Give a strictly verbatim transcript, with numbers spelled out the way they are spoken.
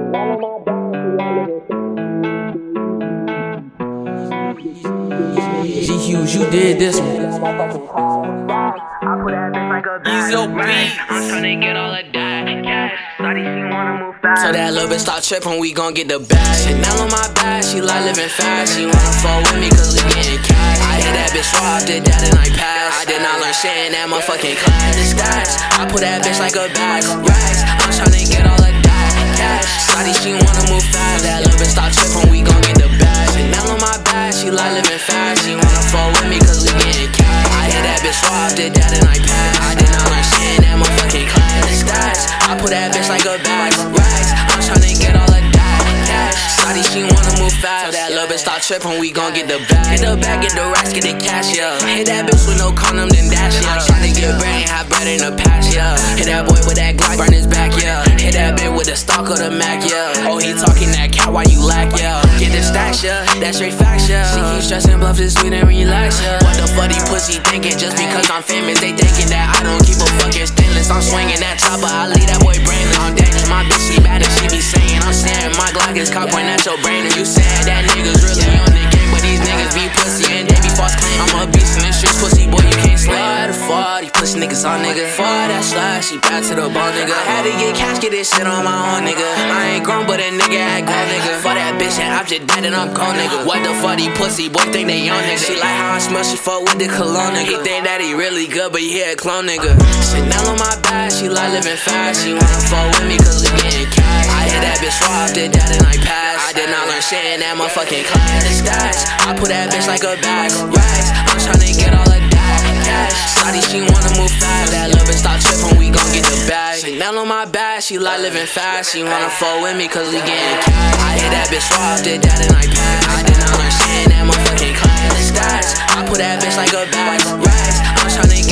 G-Hughes, you did this one. Easy beat. I'm tryna get all of that cash. Shawty, she wanna move fast. So that little bitch start trippin', we gon' get the bag. Chanel on my back, she like living fast. She wanna fuck with me cause we getting cash. I hit that bitch raw, did that and I passed. I did not learn shit in that motherfucking class. The stats, I put that bitch like a bag. Racks, I'm tryna get all of that cash. Shawty, she wanna move fast. That little bitch start trippin', we gon' get the bag. Chanel on my back, she like living fast. She wanna fuck with me cause we getting cash. I hit that bitch raw, did that and I passed. I did not learn shit in that motherfucking class. The stats, I put that bitch like a bag. Racks, I'm tryna get all of that cash. Shawty, she wanna move fast. So that little bitch start trippin', we gon' get the bag. Get the bag, get the racks, get the cash, yeah. Hit that bitch with no condom, then dash, yeah. I'm tryna get bread, ain't have bread in the past, yeah. Hit that boy with that Glock, burn his back, yeah. Hit that bitch with the stock of the Mac, yeah. Oh, he talking that cat while you lack, yeah. Get the stacks, yeah. That's straight facts, yeah. She keep stressing, bluff this sweet and relax, yeah. What the fuck these pussy thinking? Just because I'm famous, they thinking that I don't keep a fucking stainless. I'm swinging that chopper, I leave that boy brainless. I'm dangerous, my bitch, she bad and she be saying I'm saying my Glock is cock point at your brain. And you saying that niggas really on the game, but these niggas be pussy and they be false claim. I'm a beast in the streets, pussy boy, you can't slay. Why the fuck these pussy niggas on, nigga? Fuck that slide, she back to the bone, nigga. I had to get cash, get this shit on my own, nigga. I ain't grown, but a nigga act grown, nigga. Fuck that bitch and I'm just dead and I'm gone, nigga. What the fuck these pussy boy think they on, nigga? She like how I smell, she fuck with the cologne, nigga. He think that he really good, but he a clone, nigga. Chanel on my back, she like living fast. She wanna fuck with me cause we getting cash. I hit that bitch raw, did that and I passed. I did not learn shit in that motherfucking class. The stats, I put that bitch like a bag. Racks, I'm tryna get all of that cash. Shawty, she wanna move fast. That little bitch start trippin', we gon' get the bag. Chanel on my back, she like living fast. She wanna fuck with me cause we getting cash. I hit that bitch raw, did that and I passed. I did not learn shit in that motherfucking class. The stats, I put that bitch like a bag. Racks, I'm tryna